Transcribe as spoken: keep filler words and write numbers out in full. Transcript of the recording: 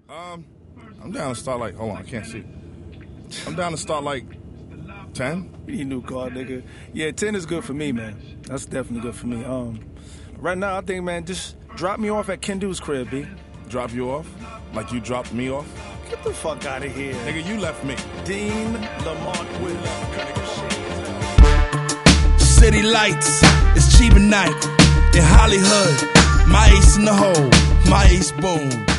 Um, I'm down to start like, hold on, I can't see. I'm down to start like ten. You need a new car, nigga. Yeah, ten is good for me, man. That's definitely good for me. Um, right now, I think, man, just drop me off at Kendu's crib, B. Drop you off? Like you dropped me off? Get the fuck out of here. Nigga, you left me. Dean Lamont Willis. City lights, it's cheap at night. In Hollywood, my ace in the hole, my ace boom.